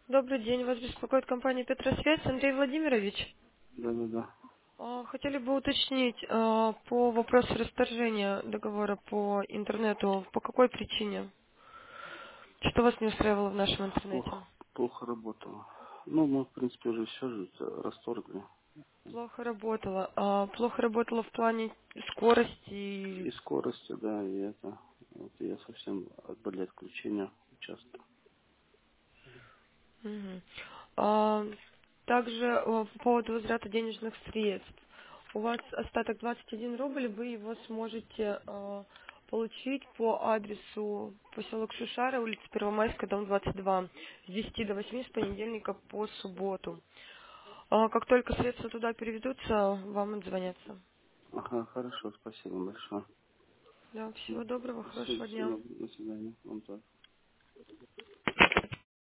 Добрый день, вас беспокоит компания Петросвязь. Андрей Владимирович. Да. Хотели бы уточнить по вопросу расторжения договора по интернету. По какой причине? Что вас не устраивало в нашем интернете? Плохо работало. Ну, мы, в принципе, уже все же расторгли. Плохо работало. Плохо работало в плане скорости. И скорости, да, и это. Вот я совсем были отключения часто. Мгм. А, Также по поводу возврата денежных средств. У вас остаток 21 рубль, вы его сможете получить по адресу поселок Шушара, улица Первомайская, дом 22, с 10 до 8 с понедельника по субботу. Как только средства туда переведутся, вам отзвонятся. Ага, хорошо, спасибо большое. Да, всего доброго, хорошего дня. Спасибо, до свидания. Вам тоже.